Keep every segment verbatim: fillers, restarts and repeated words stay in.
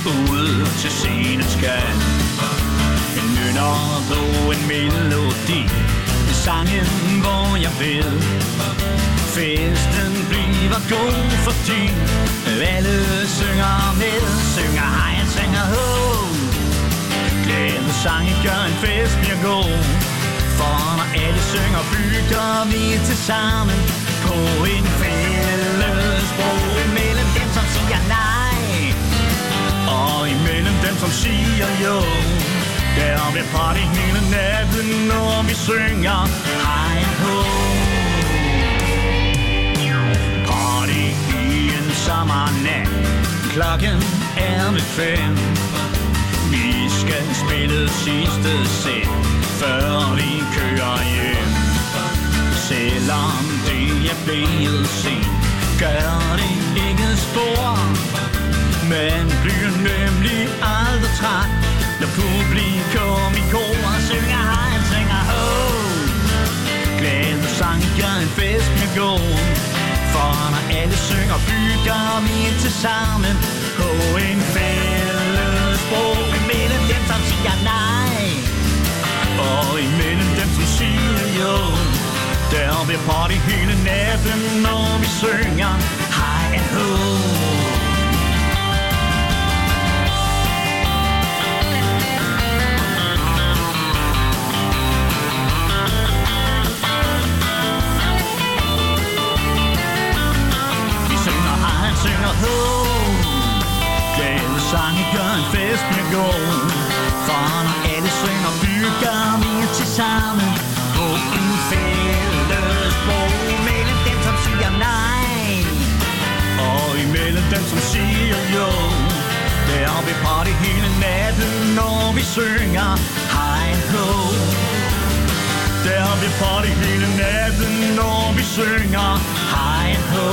ud til scenens kant. En nynner på en melodi, sangen hvor jeg ved festen bliver god, fordi alle synger med, synger hej, synger ho. Glædesange gør en fest bliver god, for når alle synger bygger vi til sammen på en fælles bro. Imellem dem som siger nej og imellem dem som siger jo, der vil party hele natten når vi synger hej ho. Party i en sommernat, klokken er ved fem. Vi skal spille sidste sæt, før vi kører hjem. Selvom det er blevet sent, gør det ikke spor. Man bliver nemlig aldrig træt, når publikum i kor synger hej, synger ho. Glædesang gør en fest med god, for når alle synger bygger vi til sammen på en fælles bro. Imellem dem som siger nej og imellem dem som siger jo, der vil party hele natten når vi synger hej and ho. Synger ho. Glædesange gør en fest bliver god, for når alle synger bygger vi til sammen på en fælles bro. Mellem dem som siger nej og imellem dem som siger jo, der vil party hele natten når vi synger hej ho. Der vil party hele natten når vi synger hej ho.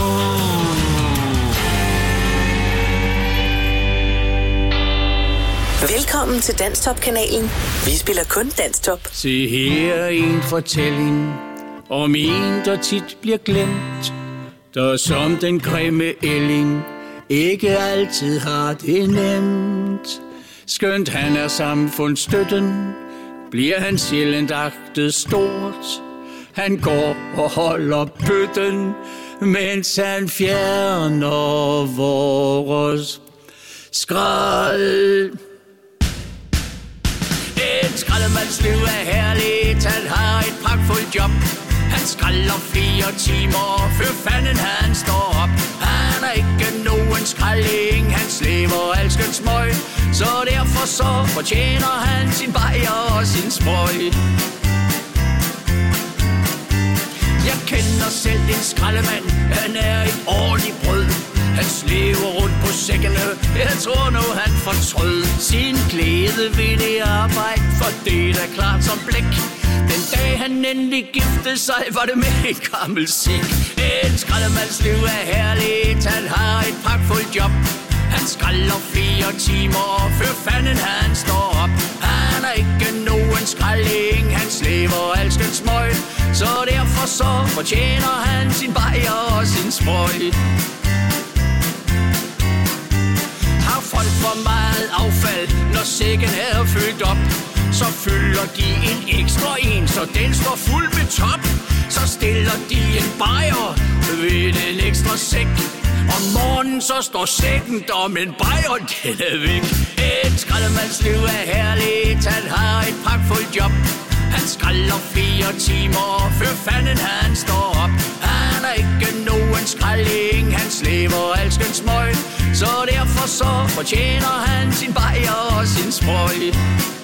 Velkommen til Danstop-kanalen. Vi spiller kun Danstop. Se her en fortælling om en, der tit bliver glemt, der som den grimme ælling ikke altid har det nemt. Skønt han er samfundsstøtten, bliver han sjældent agtet stort. Han går og holder bøtten, mens han fjerner vores skrald. En skraldemandsliv er herligt, han har et pragtfuldt job. Han skralder flere timer, før fanden han står op. Han er ikke nogen skralding, han slæber alskens smøg, så derfor så fortjener han sin bajer og sin sprøj. Jeg kender selv en skraldemand, han er et årligt brød. Han slæver rundt på sækkene, jeg tror nu han fortrød sin glæde ved det arbejde, for det er da klart som blæk. Den dag han endelig giftede sig, var det med et gammelt sæk. En skraldemandsliv er herligt, han har et pragtfuldt job. Han skralder flere timer, før fanden han står op. Han er ikke nogen skralding, han slæver alskens smøg, så derfor så fortjener han sin bajer og sin sprøj. Har folk for meget affald, når sækken er fyldt op, så fylder de en ekstra en, så den står fuld med top. Så stiller de en bajer ved den ekstra sæk. Om morgenen så står sækken der, men bajeren den er væk. En skraldemandsliv er herligt, han har et pragtfuldt job. Han skralder flere timer, før fanden han står op. Han er ikke nogen skralding, han slæver alskens smøg, så derfor så fortjener han sin bajer og sin sprøj.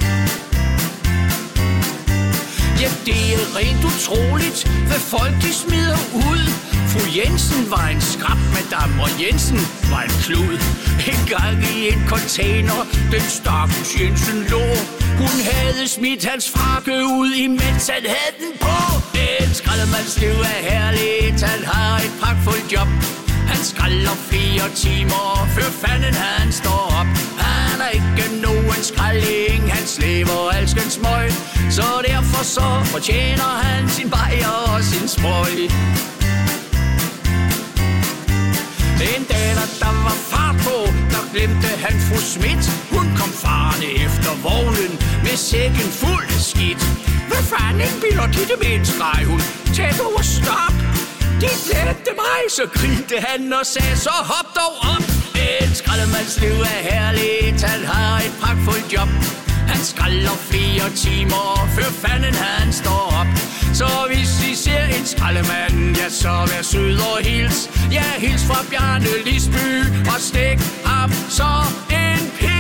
Ja, det er rent utroligt, hvad folk de smider ud. Fru Jensen var en skrab, madame, og Jensen var en klud. En gang i en container, den stakkels Jensen lå. Hun havde smidt hans frakke ud, imens han havde den på. En skraldemandsliv er herligt, han har et pragtfuldt job. Han skralder flere timer, før fanden han står op. Han er ikke nogen skralding, han slæver alskens smøg, så derfor så fortjener han sin bajer og sin sprøj. En dag, der, der var fart på, der glemte han fru Schmidt. Hun kom farne efter vognen med sækken fuld af skidt. Hvad fanden bilder de det med en streg, hun? Tag dog og stop. De glemte mig, så grinte han og sagde, så hop dog op. En skraldemandsliv er herligt, han har et pragtfuldt job. Han skralder flere timer, før fanden han står op. Så hvis I ser en skraldemand, ja, så vær sød og hils. Ja, hils fra Bjarne Lisby og stik ham så en pils.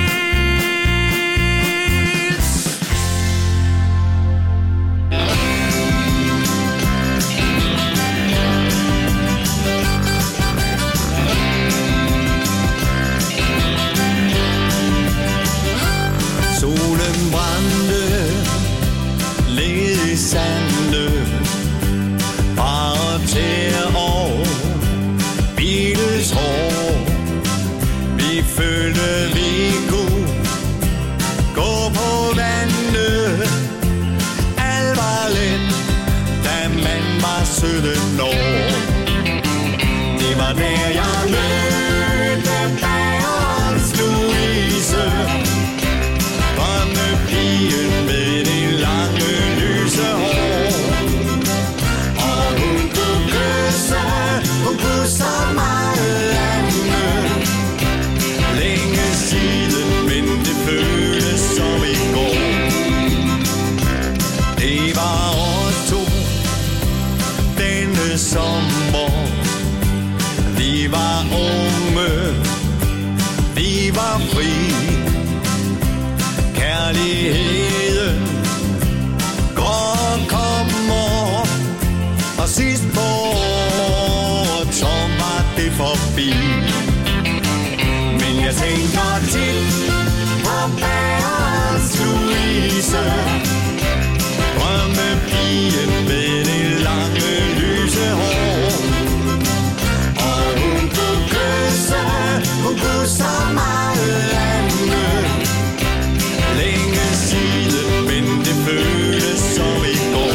Solen brændte, led i sande, bare tæer og bilets hår. Vi følte, vi kunne gå på vandet. Alt var let, da man var sytten år. Det var der, jeg mødte bagerens Louise. Drømmepigen med det lange lyse hår. Og hun kunne kysse, hun kunne så meget andet. Længe siden, men det føles som i går. Det var os to denne sommer. Vi var unge, vi var fri. Kærligheden går og kommer, og sidst på året, så var det forbi. Men jeg tænker tit på bagerens Louise. Drømmepigen med det lange lyse hår. Og hun kunne kysse, hun kunne så meget andet. Længe siden, men det føles som i går.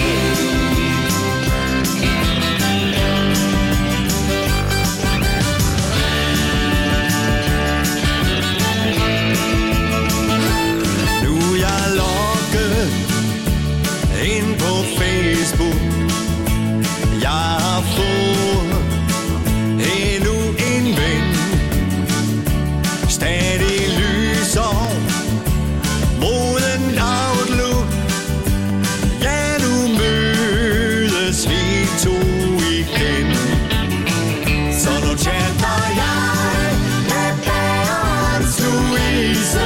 Nu er jeg logget ind på Facebook. Jeg har fået endnu en ven. Stadig lyser moden outlook. Ja, nu mødes vi to igen. Så nu chatter jeg med bagerens Louise.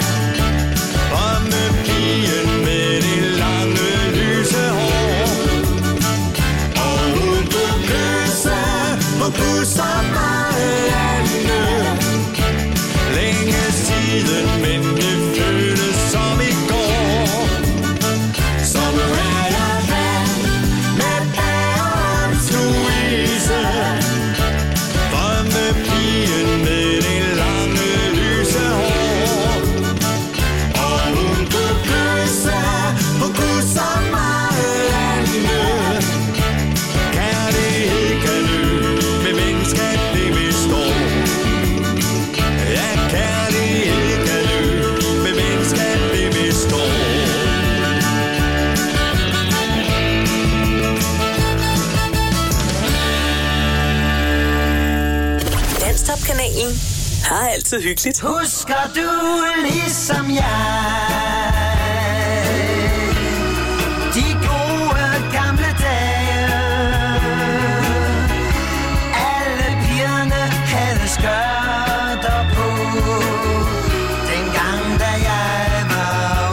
Drømmepigen med det lange lyse hår. Og hun kunne kysse, hun kunne så meget andet. Længe siden, men det føles som i går. Så nu er jeg vand med bagerens Louise. Drømmepigen med det lange lyse hår. Og hun kunne kysse, hun kunne så meget andet. Kærlighed kan løbe med venskab, det består. Ja, kærlighed kan løbe med venskab, det består. Danstop-kanalen har altid hyggeligt. Husker du ligesom jeg de gode gamle dage? Alle pigerne havde skørter på, dengang da jeg var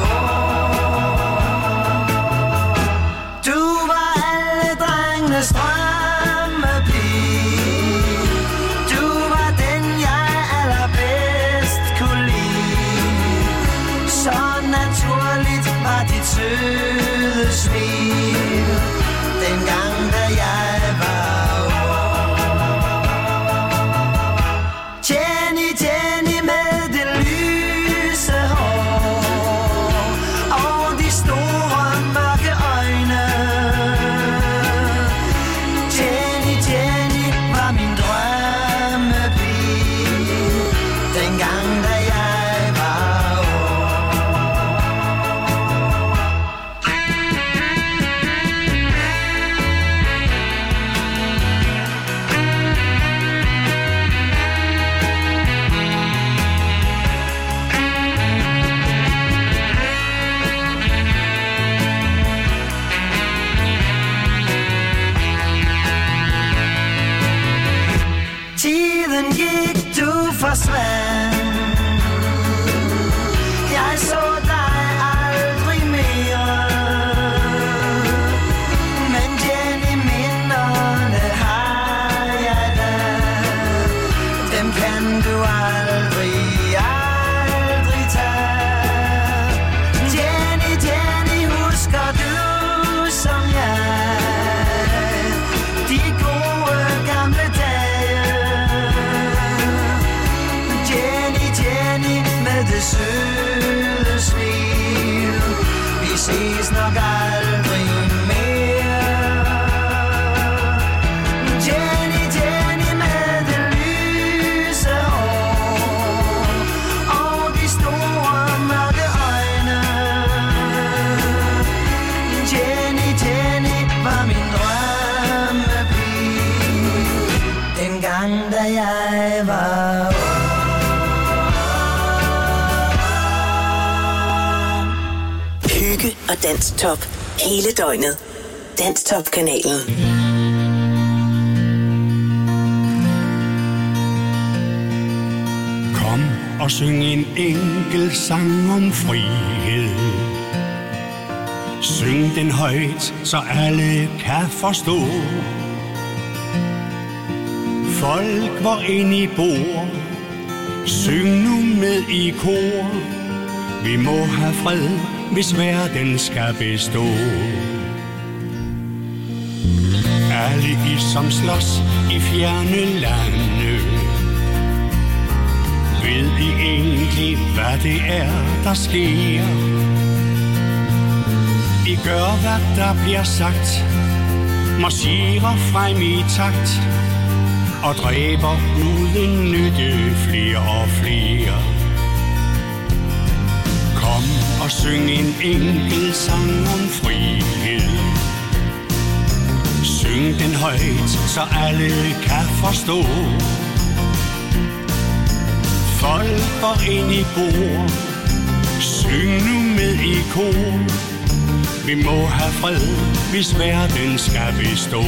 ung. Du var alle drengenes drømmepige. Du var den jeg allerbedst kunne lide. Så naturligt var dit søde smil, dengang da jeg var ung. Jenny, Jenny med det lyse hår og de store mørke øjne. Jenny, Jenny var min drømmepige, dengang nok aldrig mere. Jenny, Jenny med det lyse hår og de store mørke øjne. Jenny, Jenny var min drømmepige dengang, da jeg var ung. Hygge og Danstop hele døgnet. Danstop-kanalen. Kom og syng en enkelt sang om frihed. Syng den højt, så alle kan forstå. Folk, hvor ind I bor, syng nu med i kor. Vi må have fred, hvis verden skal bestå. Alle I, som slås i fjerne lande, ved I egentlig, hvad det er, der sker? I gør, hvad der bliver sagt, marcherer frem i takt og dræber uden nytte flere og flere. Kom og syng en enkelt sang om frihed. Syng den højt, så alle kan forstå. Folk, hvor ind I bor, syng nu med i kor. Vi må have fred, hvis verden skal bestå.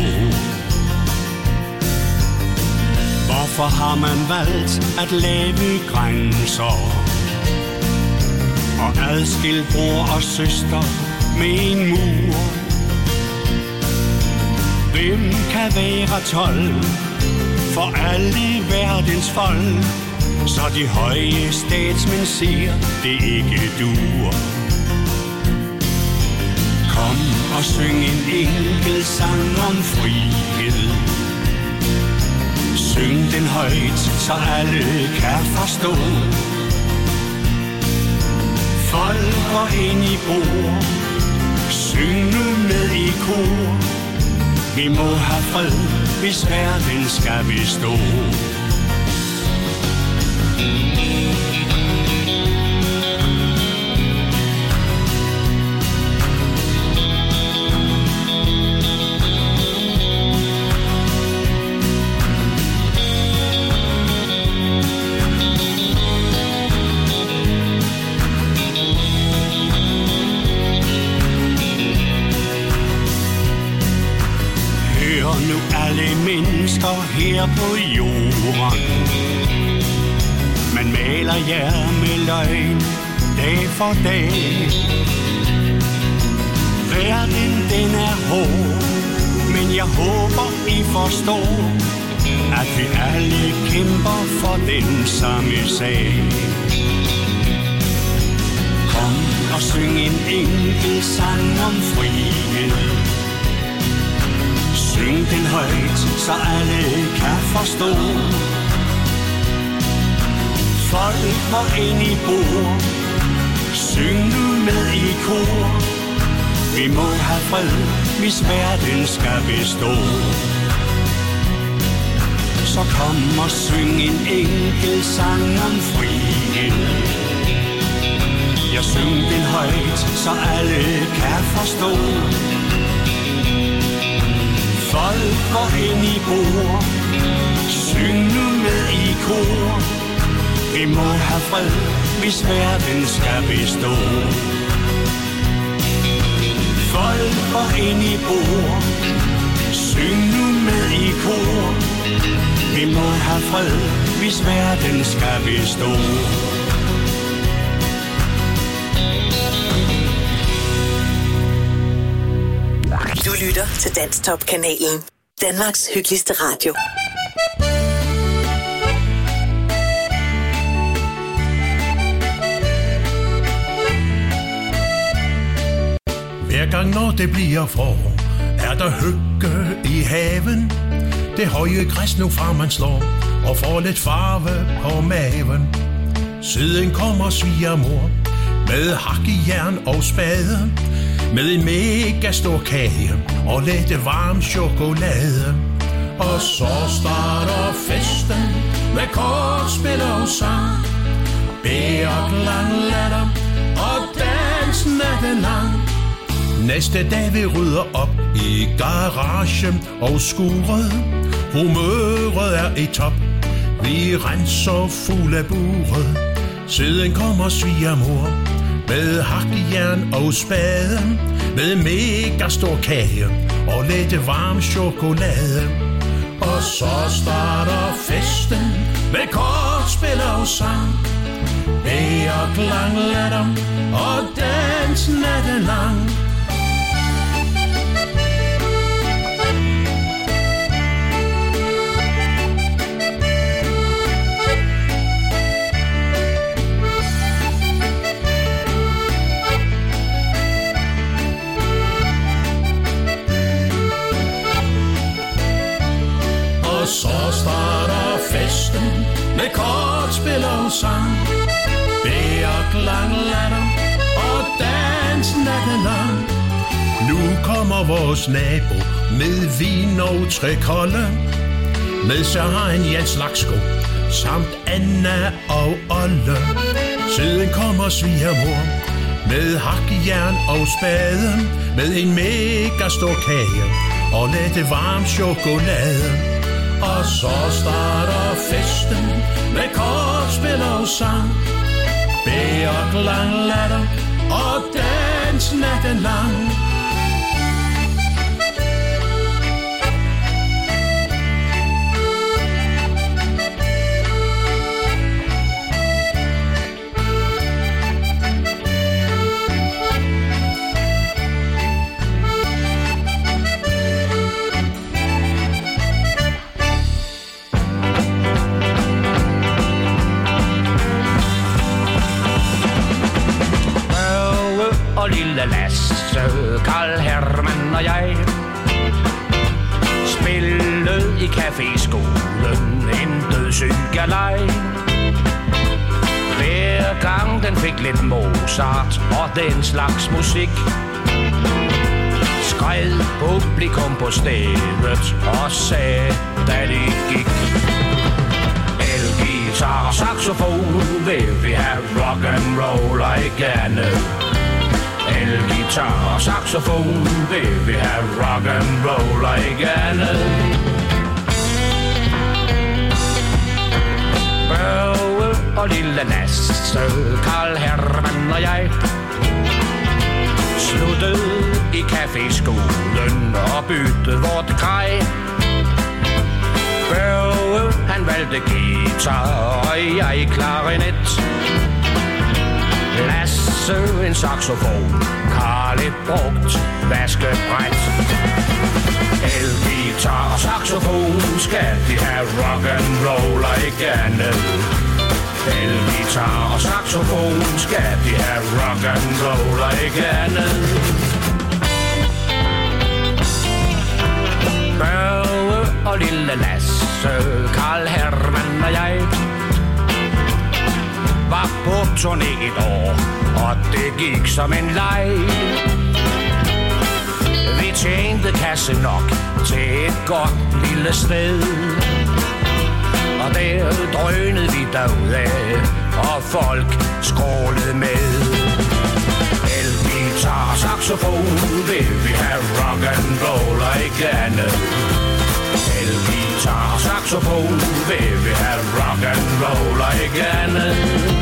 Hvorfor har man valgt at lave grænser og adskil bror og søster med en mur? Hvem kan være tolv for alle verdens folk, så de høje statsmænd siger, det ikke duer? Kom og syng en enkelt sang om frihed. Syng den højt, så alle kan forstå. Folk, hvor ind I bor, syng nu med i kor. Vi må have fred, hvis verden skal bestå. Her på jorden man maler jer med løgn dag for dag. Verden den er hård, men jeg håber I forstår, at vi alle kæmper for den samme sag. Kom og syng en enkelt sang om frihed. Syng den højt, så alle kan forstå. Folk, hvor ind I bor, syng nu med i kor. Vi må have fred, hvis verden skal bestå. Så kom og syng en enkelt sang om frihed. Jeg syng den højt, så alle kan forstå. Folk, hvor ind I bor, syng nu med i kor. Vi må have fred, hvis verden skal bestå. Folk, hvor ind I bor, syng nu med i kor. Vi må have fred, hvis verden skal bestå. Du lytter til Danstop-kanalen. Danmarks hyggeligste radio. Hver gang når det bliver forår, er der hygge i haven. Det høje græs nu fra man slår, og får lidt farve på maven. Siden kommer svigermor med hak i jern og spade. med en mega stor kage og lidt varm chokolade. Og så starter festen med kortspil og sang, bærer klang, latter og dans natten lang. Næste dag vi rydder op i garagen og skuret, humøret er i top, vi renser fuld af buret. Siden kommer svigermor med hakjern og spade, med mega stor kage og lidt varm chokolade. Og så starter festen med kortspil og sang, bærer klang, latter og dans natten lang. Og så starter festen med kortspil og sang, bærer klang, latter og dans natten lang. Nu kommer vores nabo med vin og tre kolde, med sig har en Jens Laksko samt Anna og Olle. Siden kommer svigermor med hakjern og spade, med en mega stor kage og lidt varm chokolade. Og så starter festen med kortspil og sang, bærer klang, latter og dans natten lang. Og lille Lasse, Karl Hermann og jeg spillede i caféskolen en dødssyg galej. Hver gang den fik lidt Mozart og den slags musik, skred publikum på stedet og sagde, da det gik: elgitar og saxofon, vil vi have rock and roll og ikke andet. Elgitar og saxofon, vil vi have rock and roll og ikke andet. Børge og lille Lasse, Karl Hermann og jeg sluttede i caféskolen og byttede vort grej. Børge, han valgte guitar og jeg klarinet, Lasse en saxofon, Karl et brugt vaskebræt. Elgitar og saxofon, skal de have rock and roll og ikke andet. Elgitar og saxofon, skal de have rock and roll og ikke andet. Børge og lille Lasse, Karl Hermann og jeg var på turné et år, og det gik som en leg. Vi tjente kasse nok til et godt lille sted, og der drønede vi derudad, og folk skrålede med. Elgitar og saxofon, vil vi have rock and roll og ikke andet. Elgitar og saxofon, vil vi have rock and roll og ikke andet.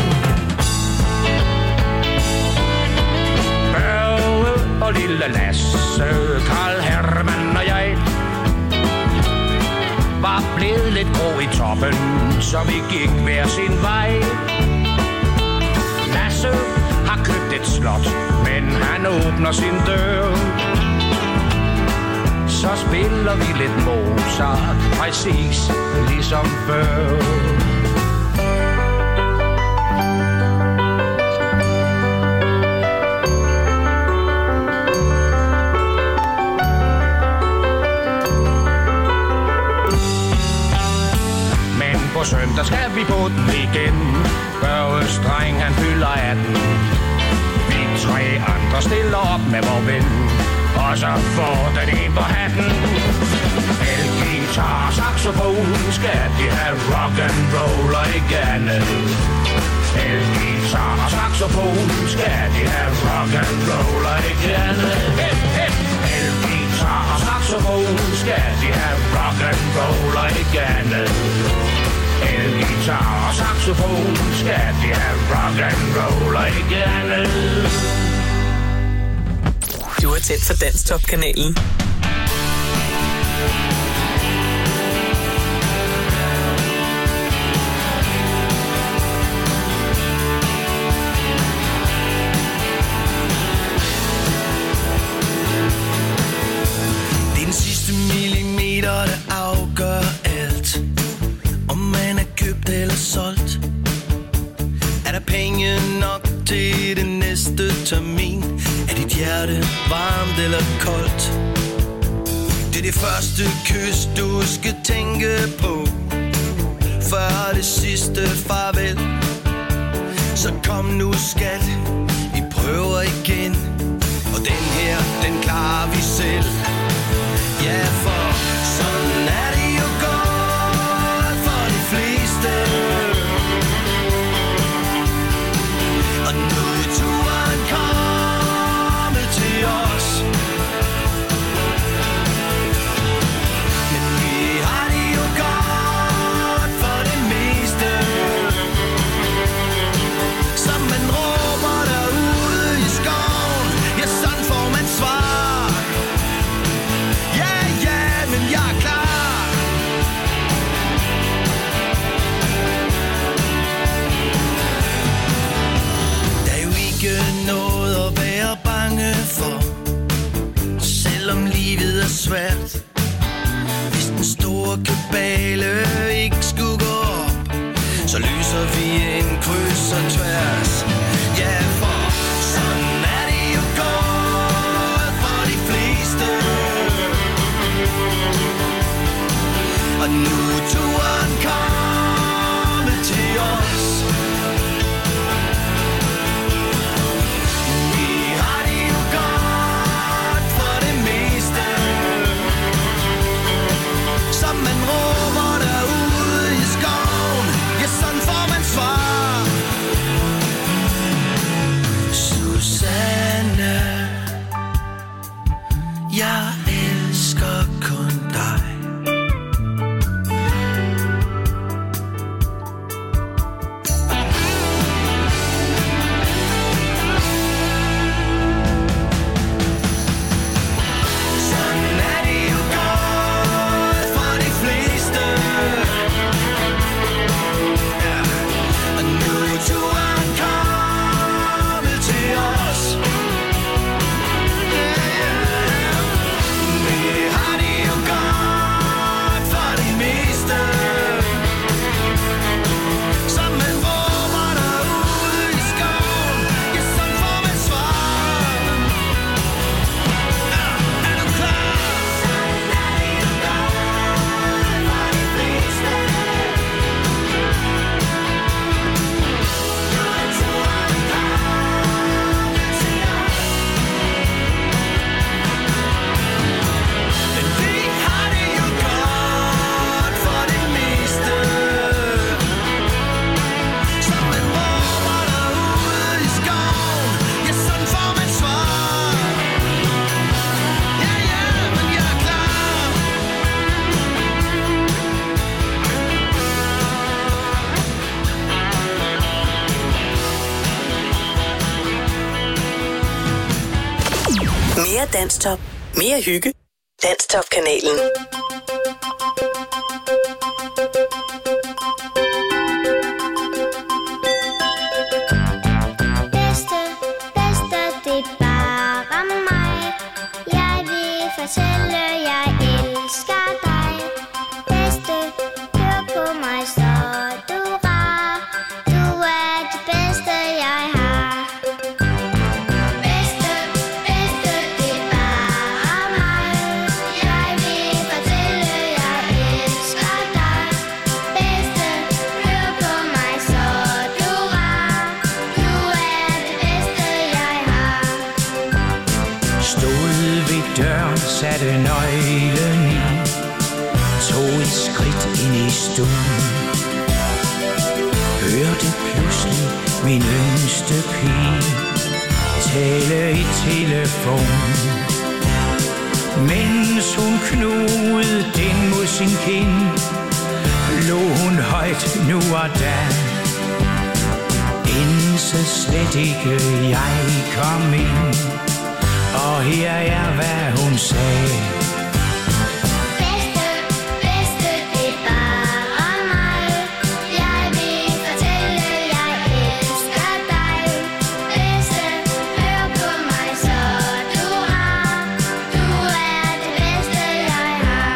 Børge og lille Lasse, Karl Hermann og jeg var blevet lidt grå i toppen, så vi gik hver sin vej. Lasse har købt et slot, men han åbner sin dør, så spiller vi lidt Mozart, præcis ligesom før. Men på søndag skal vi på den igen. Børges dreng, han fylder atten. Vi tre andre stiller op med vor ven, og så får den en på hatten. El-guitar, saxofon, skal de have rock and roll og ikke andet. El-guitar og saxofon, skal de have rock and roll og ikke andet. El-guitar og saxofon, skal de have rock and roll og ikke andet. El-guitar og saxofon, skal de have rock and roll og ikke andet. Du er tæt for Danstop-kanalen. Den sidste millimeter, der afgør alt. Om man er købt eller solgt. Er der penge nok til det næste termin? Er dit hjerte varmt eller koldt? Det er det første kys, du skal tænke på, før det sidste farvel. Så kom nu skat, vi prøver igen, og den her, den klarer vi selv. Ja, for sådan er det jo godt for de fleste. Og nu er turen kommet til os. Men vi har det jo godt for det meste. Som man råber derude i skoven, ja, sådan får man svar. Ja, ja, men jeg er klar. Der er jo ikke noget at være bange for, selvom livet er svært. Hvis den store kabale ikke skulle gå op, så løser vi en kryds og tværs. Ja, for sådan er det jo godt for de fleste. Og nu er turen kommet til os. Vi har det jo godt for det meste. Som man råber derude i skoven, ja, sådan får man svar. Susanne, jeg elsker kun dig. Sådan er det jo godt for de fleste. Ja. Og nu er turen kommet til os. Ja, ja. Vi har det jo godt for det meste. Som man råber derude i skoven, ja, sådan får man svar. Ja, er du klar? Sådan er det jo godt for de fleste. Nu er turen kommet til os. Men vi har det jo godt for det meste. Som man råber derude i skoven, ja, sådan får man svar. Ja, ja, men jeg er klar. Mere Danstop. Mere hygge. Danstop-kanalen. Bedste, bedste, det er bare mig. Jeg vil fortælle, jeg elsker dig. Bedste, hør på mig, så du rar. Du er det bedste, jeg har. Bedste, bedste, det er bare mig. Jeg vil fortælle, jeg elsker dig. Bedste, hør på mig, så du rar. Du er det bedste, jeg har. satte nøglen i, tog et skridt ind i stuen, hørte pludselig min yngste pige tale i telefon. Mens hun knugede den mod sin kind, lå hun højt nu og da. Indse slet ikke jeg kom ind, og her er hvad hun sagde. Bedste, bedste, det er bare mig. Jeg vil fortælle, jeg elsker dig. Bedste, hør på mig, så du har. Du er det bedste, jeg har.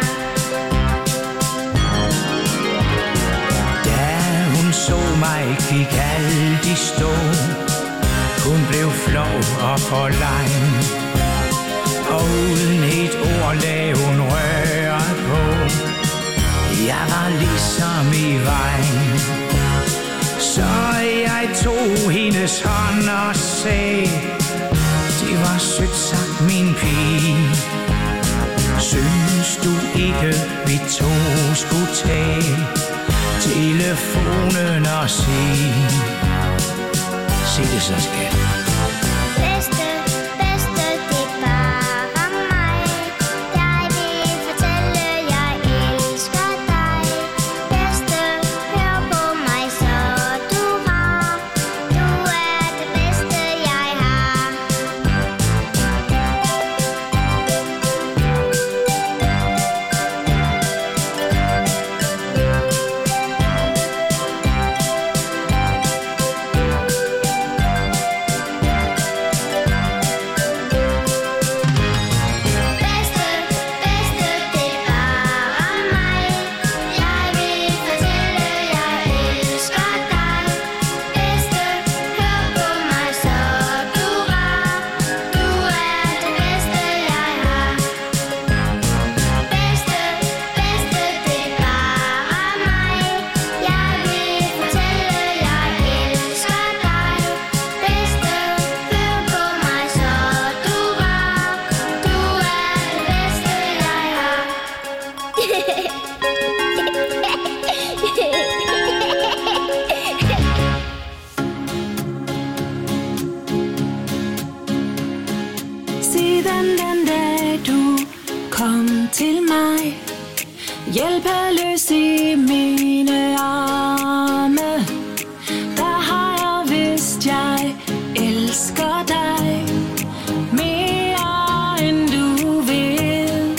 Da hun så mig, gik alt i stå. Hun blev flov og forlegen, og uden et ord lagde hun røret på. Jeg var ligesom i vejen, så jeg tog hendes hånd og sagde, det var sødt sagt, min pige. Synes du ikke, vi to skulle tage telefonen og sige, sig det så, skat. Bedste, bedste, det er bare mig. Jeg vil fortælle, jeg elsker dig. Bedste, hør på mig, så du har. Du er det bedste, jeg har. Siden den dag du kom til mig, hjælpeløs i mine arme, der har jeg vidst, jeg elsker dig mere end du ved.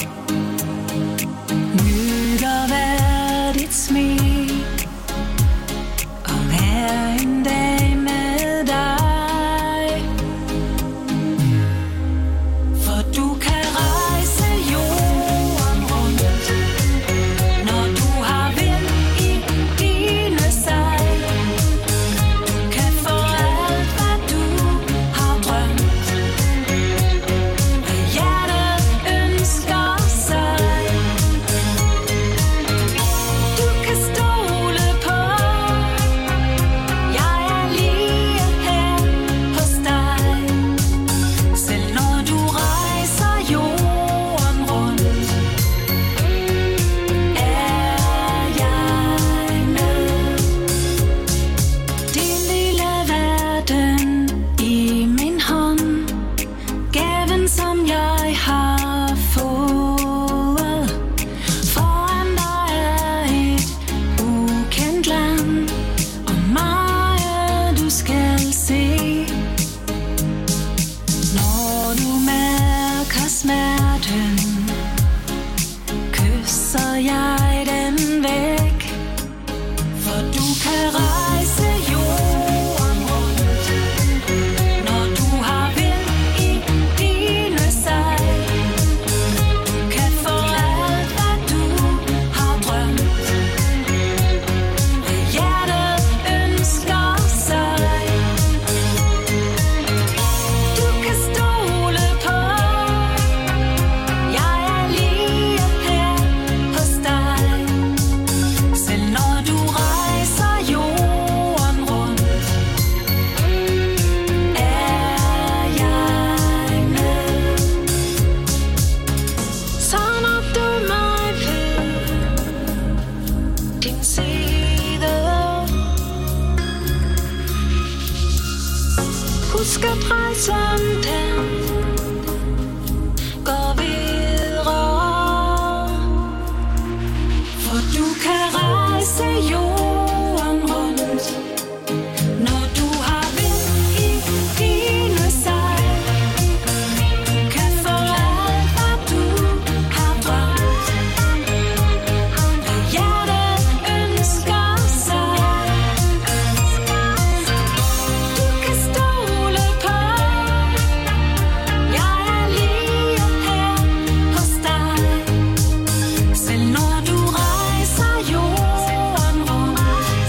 Nyder hver dit smil og hver en dag med dig. For du kan rejse jorden rundt, når du har vind i dine sejl. Du kan få alt, hvad du har drømt. Husk at rejsen den går videre, for du kan rejse jorden rundt, når du har vind i dine sejl. Du kan få alt, hvad du har drømt, hvad hjertet ønsker sig. Du kan stole på, jeg er lige her hos dig. Selv når du rejser jorden rundt,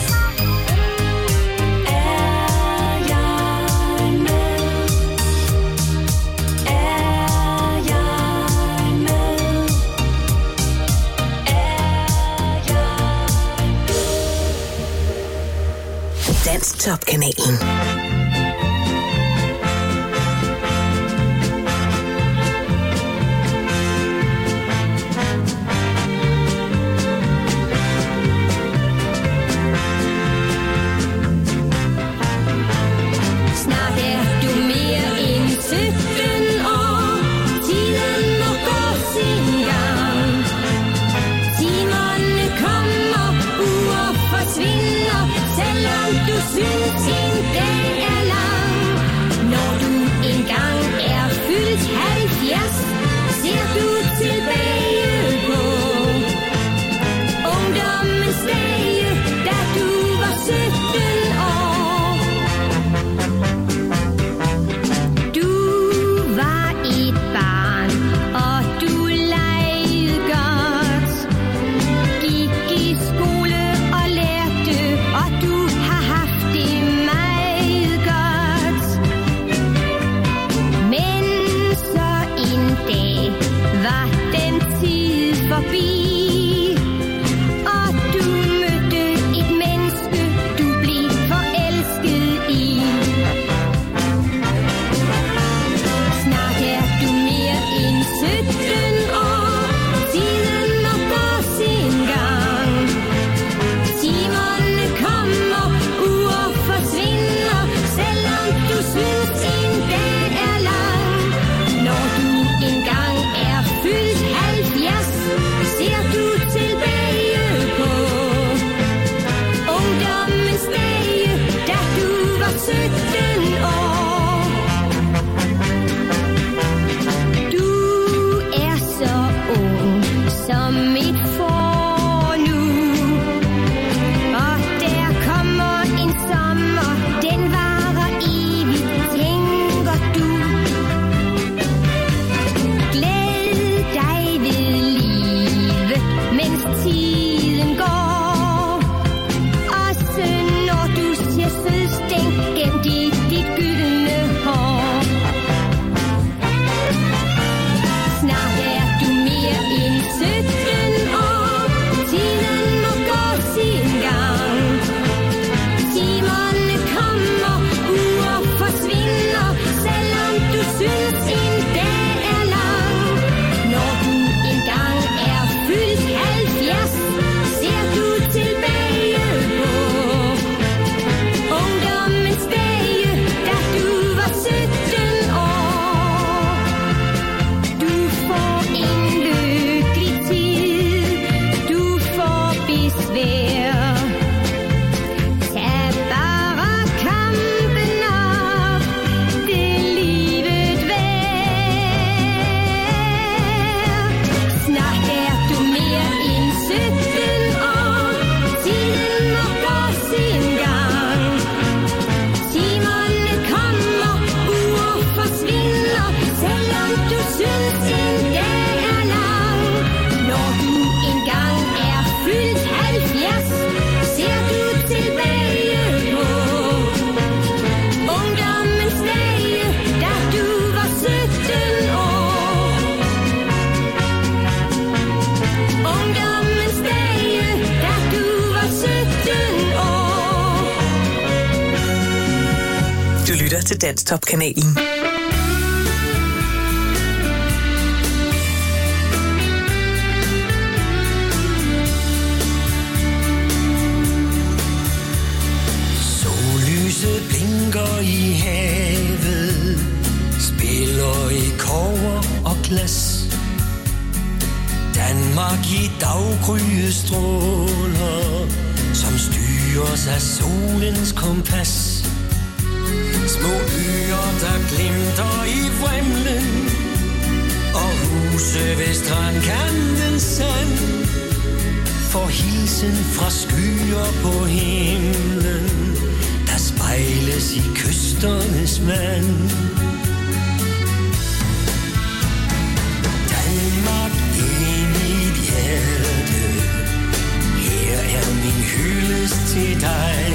er jeg med. Er jeg med. Er jeg Danstop-kanalen. Snart er du mere end sytten år. Tiden må gå sin gang. Timerne kommer, uger forsvinder, selvom du synes en dag er lang. Når du engang er fyldt halvfjerds, ser du tilbage på ungdommens dage, da du var sytten år. Du var et barn, og du legede godt. Gik i skole og lærte, og du har haft det meget godt. Men så en dag var den tid forbi, og du mødte et menneske, du blev forelsket i. Snart er du mere end sytten år. Tiden må gå sin gang. Timerne kommer, uger forsvinder, selvom du synes en dag er lang. Når du engang er fyldt halvfjerds, ser du tilbage på ungdommens dage, da du var sytten år. Du er så ung som et får nu, og der kommer en sommer, den varer evigt, tænker du. Glæd dig ved livet, mens tiden går, også når du ser sødstænk gemt i dit gyldne hår. Snart er du mere end sytten år. Tiden må gå sin gang. Timerne kommer, uger forsvinder, selvom du synes en dag er lang. Når du engang er fyldt halvfjerds, ser du tilbage på ungdommens dage, da du var sytten år. Du får en lykkelig tid, du får besvær. Tag bare kampen op, det er livet værd. Snart er du mere end sytten år. Tiden må gå sin gang. Timerne kommer, uger forsvinder, selvom du synes en dag er lang. Når du engang er fyldt halvfjerds, ser du tilbage på ungdommens dage, da du var sytten år. Ungdommens dage, da du var sytten år. Du lytter til Danstop-kanalen. Sollyset blinker i havet. glas. Danmark i daggryestråler, som styres af solens kompas. Små øer, der glimter i vrimlen, og huse ved strandkanten sand. For hilsen fra skyer på himlen, der spejles i kysternes vand. Danmark i mit hjerte, her er min hyldest til dig.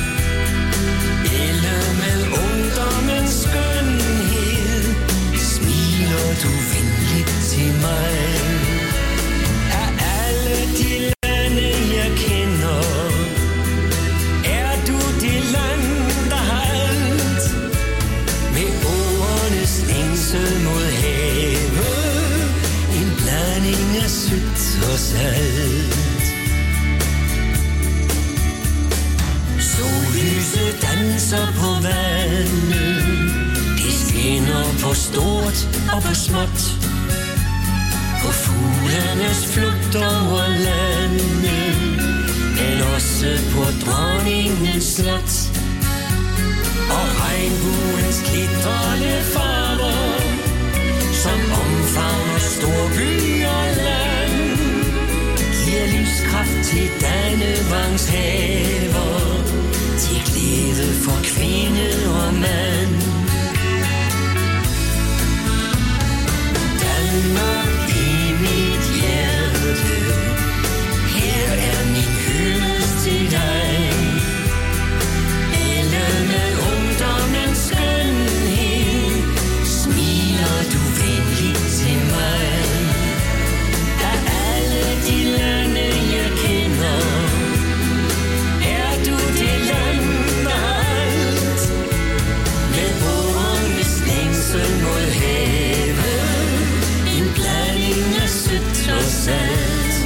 Elle med ungdommens skønhed, smiler du venligt til mig. Af alle de lande jeg kender, er du det land, der har alt. Med årenes længsel mod havet, en blanding af sødt og salt. Sollyset danser på vandet, det skinner på stort og på småt. På fuglenes flugt over landet, men også på dronningens slot. Og regnbuens glitrende farver, som omfavner storby og land, giver livskraft til Dannevangs haver, til glæde for kvinde og mand. Danmark i mit hjerte, her er min hyldest til dig. Elle med ungdommens skønhed, smiler du venligt til mig. Af alle de lande jeg kender, er du det land, der har alt. Med årenes længsel mod havet, en blanding af sødt og salt.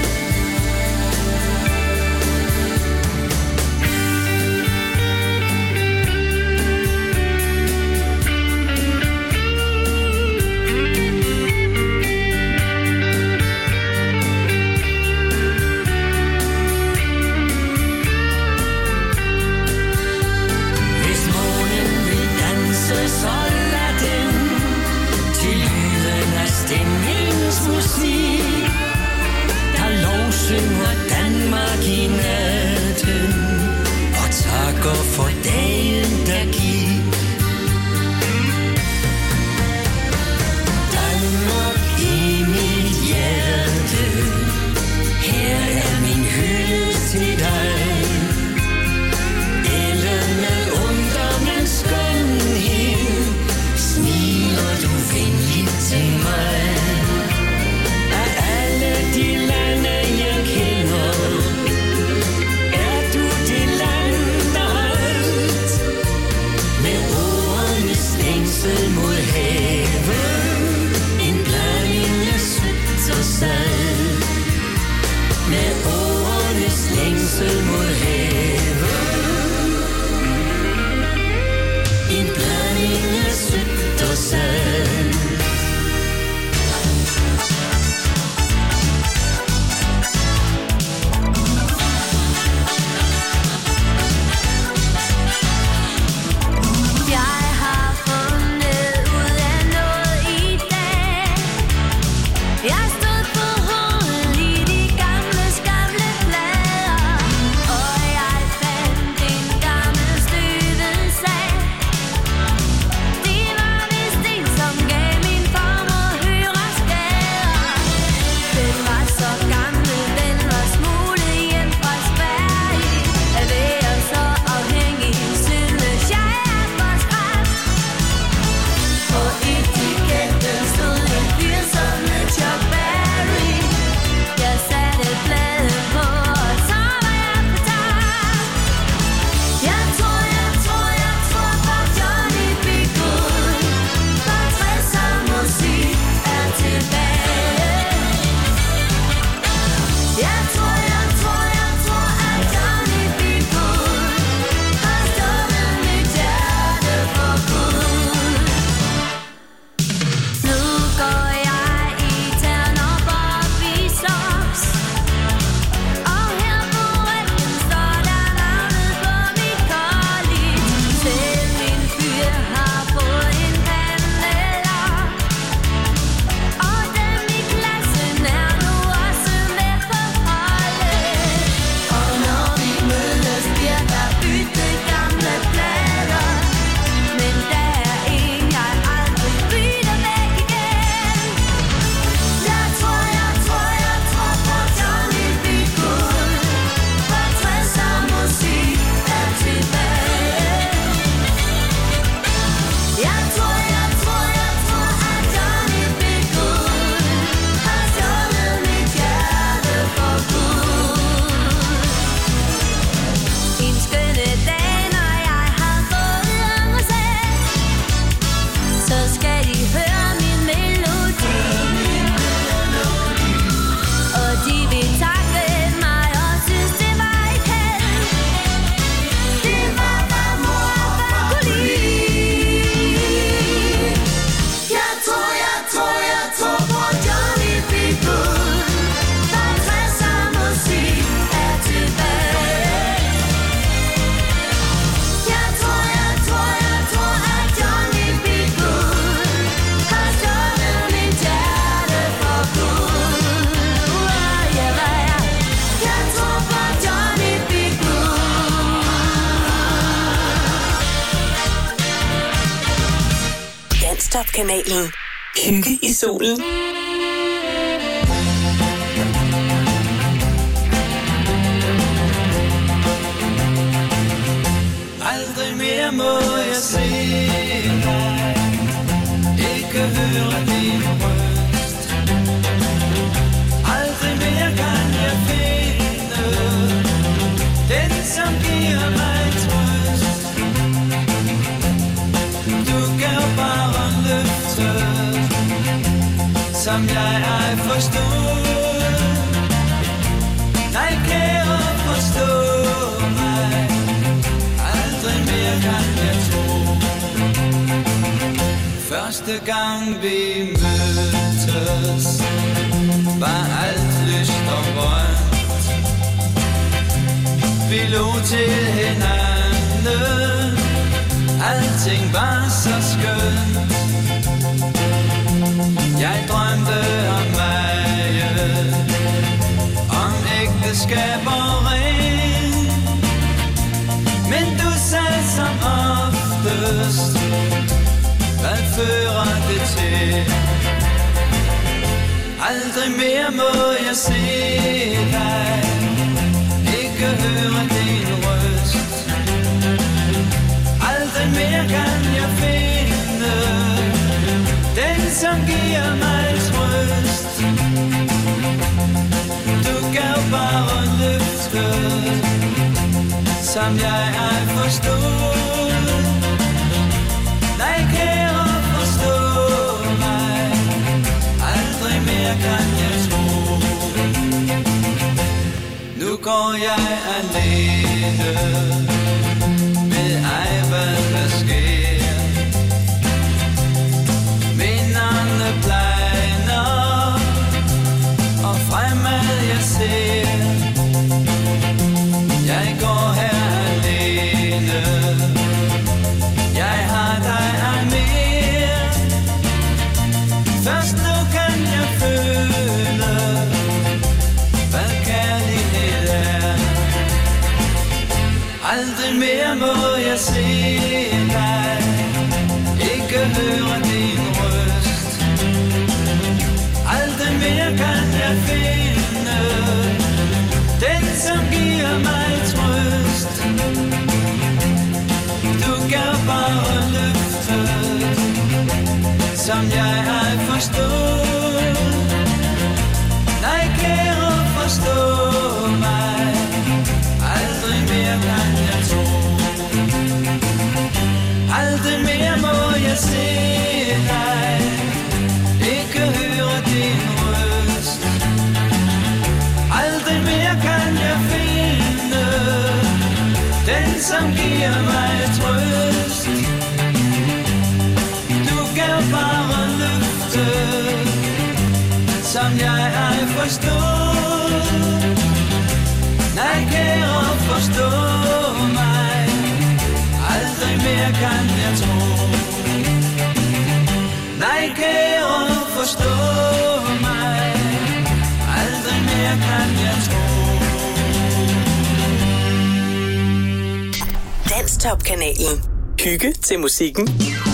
Hvis månen vil danse, så lad den til lyden af stemningens musik, der lovsynger Danmark i natten og takker for dagen, der gik. Danmark i mit hjerte, her er min hyldest til dig. Elle med ungdommens skønhed, smiler du venligt til mig. Af alle de lande jeg kender, er du det land, der har alt. Danstop-kanalen. Hygge i solen. Aldrig mere må jeg se dig, ikke høre din røst. Aldrig mere kan jeg finde den, som giver mig trøst. Du gav bare løftet, som jeg ej forstod. Nej, kære, forstå mig. Aldrig mere kan jeg tro. Første gang vi mødtes, var alt lyst og grønt. Vi lå til hinanden, alting var så skønt. Jeg drømte om mig, om ægteskab og ring. Men du sagde som oftest, hvad fører det til? Aldrig mere må jeg se dig, ikke høre din røst. Aldrig mere kan jeg finde den, som giver mig trøst. Du gav bare løftet, som jeg ej forstod. Nej, kære, forstå mig. Aldrig mere kan jeg tro. Nu går jeg alene, ved ej hvad der sker. Minderne blegner, og fremad jeg ser. Jeg går her alene, jeg har dig ej mere. Først nu kan jeg føle, hvad kærlighed er. Aldrig mere må jeg se dig, ikke høre din røst. Aldrig mere kan jeg finde den, som giver mig trøst. Du gav bare løftet, som jeg ej forstod. Nej, kære, forstå mig. Aldrig mere kan jeg tro. Aldrig mere må jeg se dig, ikke høre din røst. Aldrig mere kan jeg finde den, som giver mig trøst. Du gav bare løftet, som jeg ej forstod. Nej, kære, forstå mig. Aldrig mere kan jeg tro. Nej, kære, forstå mig. Aldrig mere kan jeg tro. Danstop-kanalen. Hygge til musikken.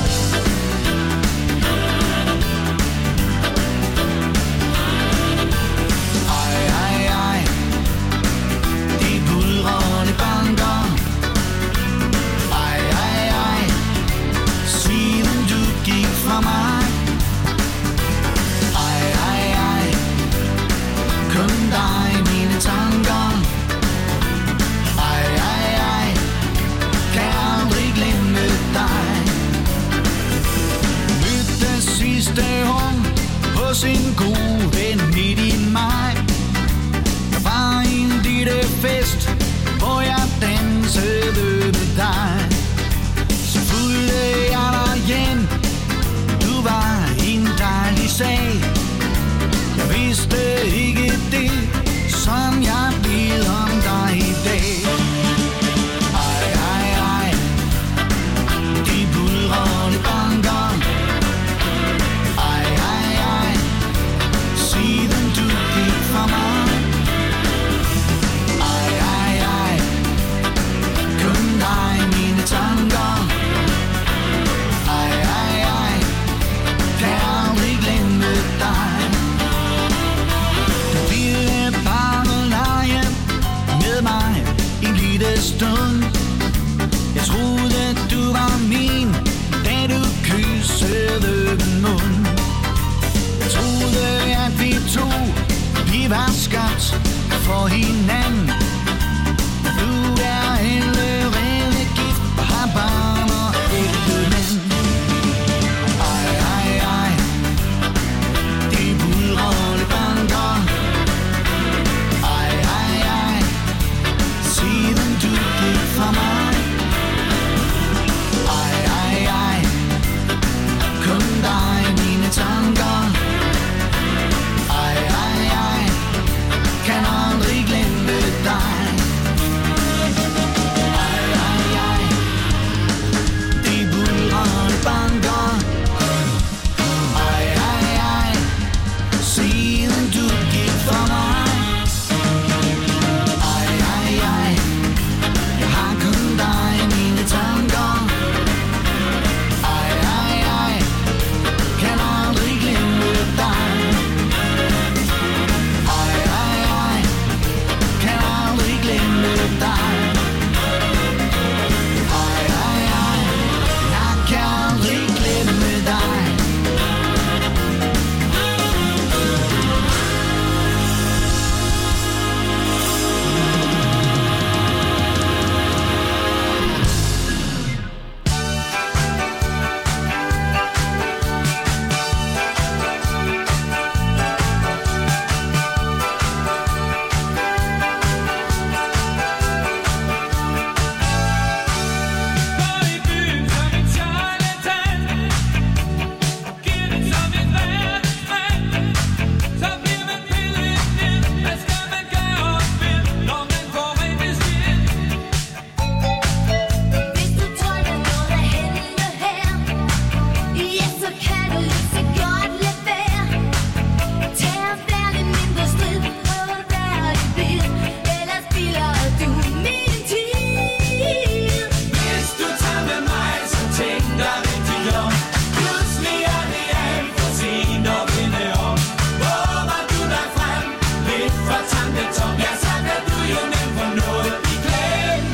Sin gode ven midt i maj. Der var en lille fest, hvor jeg dansede med dig. Så fulgte jeg dig hjem. Du var en dejlig sag. Jeg vidste ikke det, som jeg ved om dig i dag. Ej, ej, ej, de buldrende banker. Ej, ej, ej, siden du gik fra mig. Ej, var skabt for hinanden. Du er allerede gift og har barn og ægte mand. Ej, ej, ej, det budrulle banker. Ej, ej, ej, siden du gik fra mig. Ej, ej, ej, kun dig mine tanker. Ej, ej, ej, kan aldrig glemme dig. Ej, ej, ej, de buldrende banker. Ej, ej, ej, siden du gik fra mig. Ej, ej, ej, jeg har kun dig i mine tanker. Ej, ej, ej, kan aldrig glemme dig. Ej, ej, ej, kan aldrig glemme dig. Ej, ej, ej, jeg kan aldrig glemme dig. Hvis du tror, der er noget at hente her, ja, så kan du lige så godt lade være. Tag og vær lidt mindre strid, prøv at være lidt vild, ellers spilder du min tid. Hvis du tager med mig, så tænk dig rigtig om. Pludselig er det alt for sent at vende om. Våger du dig frem, lidt for tanketom, ja, så kan du jo nemt få noget i klemme.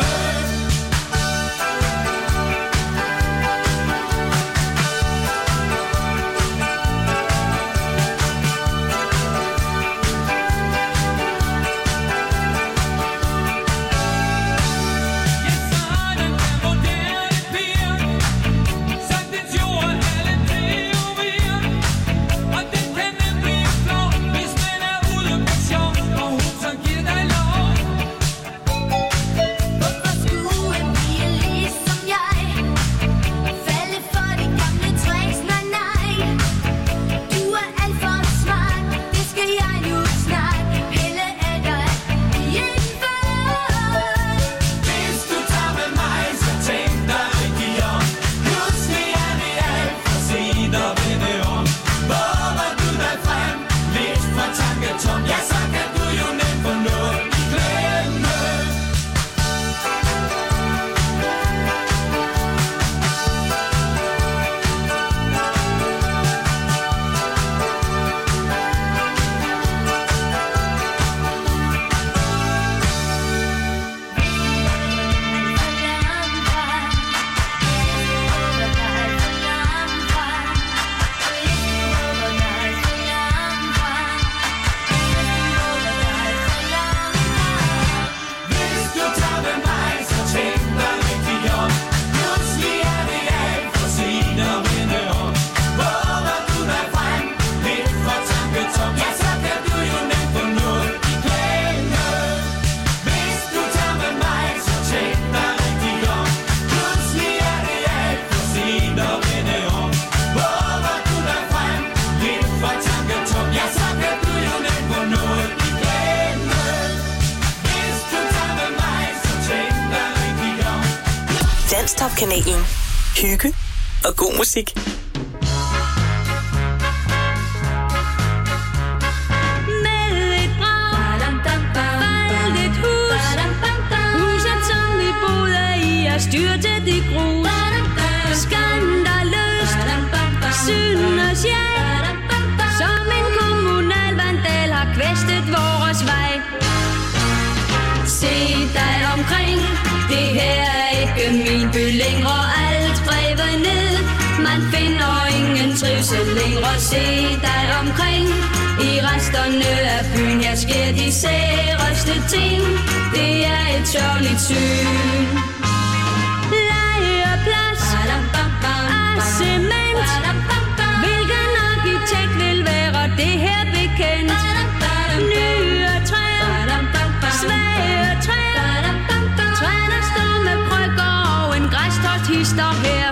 Hvorfor skulle en pige ligesom jeg falde for de gamle tricks? Nej, nej, du er alt for smart, det skal jeg nu snart pille af dig indenfor. Hvis du tager med mig, så tænk dig rigtig om. Pludselig er det alt for sent at vende om. Våger du dig frem, lidt for tanketom, ja, så kan du jo nemt få noget i klemme. Hvis du tager med mig, så tænk dig rigtig om. Pludselig er det alt for sent at vende om. Våger du dig frem, lidt for tanketom, ja, så kan du jo nemt få noget i klemme. Hvis du tager med mig, så tænk dig rigtig om. Pludselig er det alt for sent at vende om. Våger du dig frem, lidt for tanketom, ja, så kan du jo nemt få noget i klemme. Hvis du tager med mig, så tænk dig rigtig om. Danstop-kanalen. Hygge og god musik. Med et brag, faldt et hus. Huset, som vi boede i, er styrtet i grus. Skandaløst, synes jeg, som en kommunal vandal har kvæstet vores vej. Se dig omkring, det her er ikke min by længere, alt revet ned. Man finder ingen trivsel længere, se dig omkring. I resterne af byen, ja, sker de særeste ting. Det er et sørgeligt syn. Legeplads af cement. Hvilken arkitekt vil være det her bekendt? Nye træer, svage træer. Træer står med brygger og en græstort-hister her.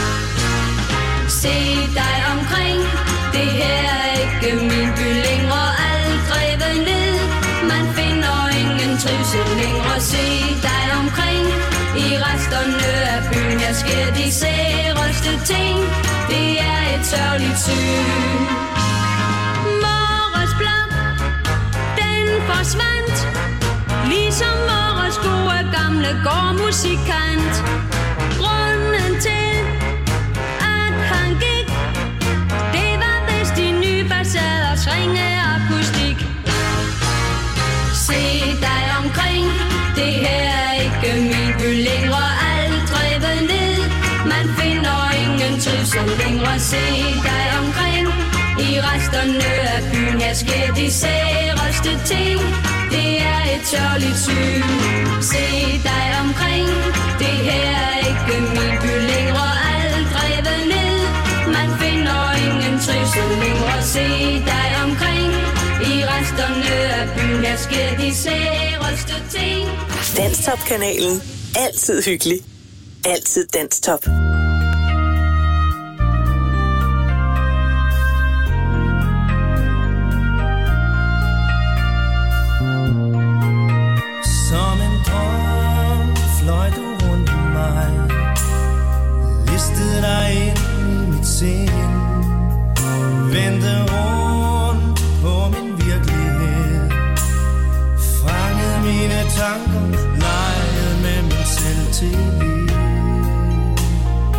Se dig omkring, det her er ikke min by længere. Alt drevet ned, man finder ingen trivsel længere. Se dig omkring, i resterne af byen, her sker de særeste ting. Det er et sørgeligt syn. Vores blok, den forsvandt, ligesom vores gode gamle gårdmusikant. Grunden til, at han gik, det var vist de nye facaders ringe akustik. Se dig omkring, det her er ikke min by længere. Alt drevet ned, man finder ingen trivsel længere. Se dig omkring, i resterne af byen, her sker de særeste ting. Det er et sørgeligt syn. Se dig omkring, det her er ikke min by længere. Alt drevet ned, man finder ingen trivsel længere. Se dig omkring, i resterne af byen, her sker de særeste ting. Danstop-kanalen. Altid hyggelig. Altid Danstop. Som en drøm fløj du rundt om mig, listede dig ind i mit sind, vendte rundt på min virkelighed, fangede mine tanker, legede med min selvtillid.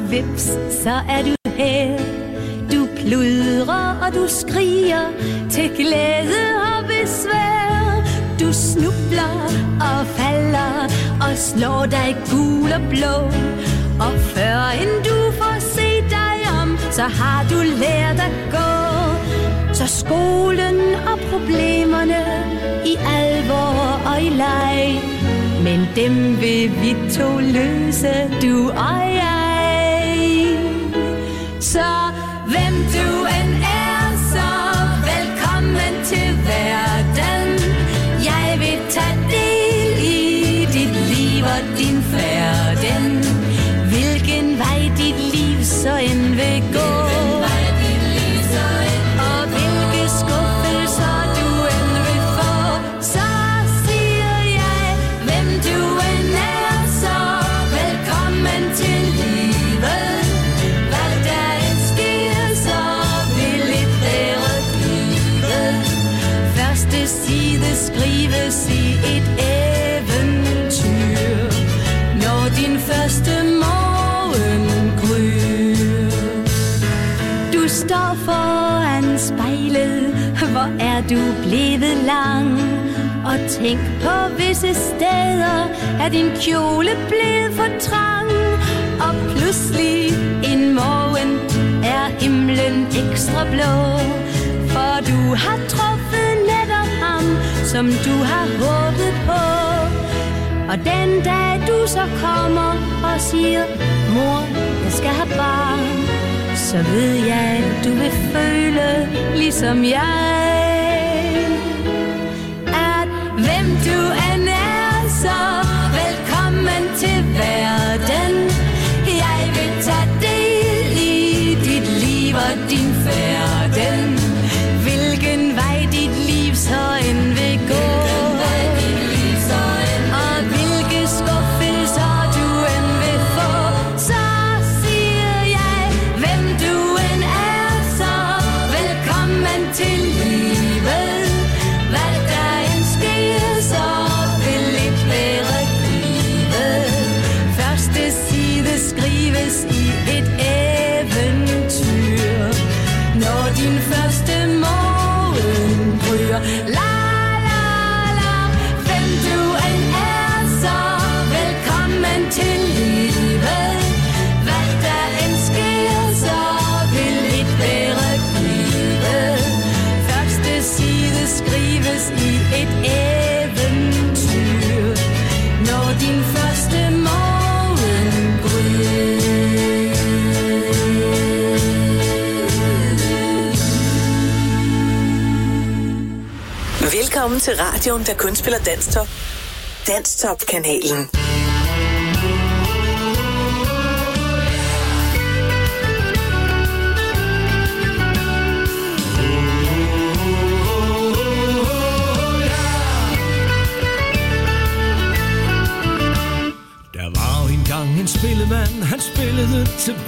vips, så er du her. Du pludrer og du skriger til glæde og besvær. Du snubler og falder og slår dig gul og blå. Og før end du får set dig om, så har du lært at gå. Så skolen og problemerne i alvor og i leg, men dem vil vi to løse, du og jeg. Så hvem du end er, så velkommen til verden. Jeg vil tage del i dit liv og din færden. Hvilken vej dit liv så end vil gå, og hvilke skuffelser du end vil få, så siger jeg, hvem du end er, så velkommen til livet. Hvad der end sker, så vil det være givet. Første side skrives i et eventyr, når din første morgen gryr. Du står foran spejlet, hvor er du blevet lang. Og tænk på visse steder, er din kjole blevet for trang. Og pludselig en morgen er himlen ekstra blå, for du har truffet netop ham, som du har håbet på. Og den dag du så kommer og siger, mor, jeg skal have barn, så ved jeg, du vil føle ligesom jeg. At hvem du end er, så velkommen til verden. Jeg vil tage del i dit liv og din færden. Hvilken vej dit liv så end vil gå, og hvilke skuffelser du end vil få, så siger jeg, hvem du end er, så velkommen til livet. Hvad der end sker, så vil det være givet. Første side skrives i et eventyr, når din første morgen gryr. La la la, hvem du end er, så velkommen til livet. Hvad der end sker, så vil det være givet. Første side skrives i et eventyr, når din første morgen gryr. Velkommen til radioen, der kun spiller Danstop. Danstop-kanalen. Der var engang en spillemand, han spillede til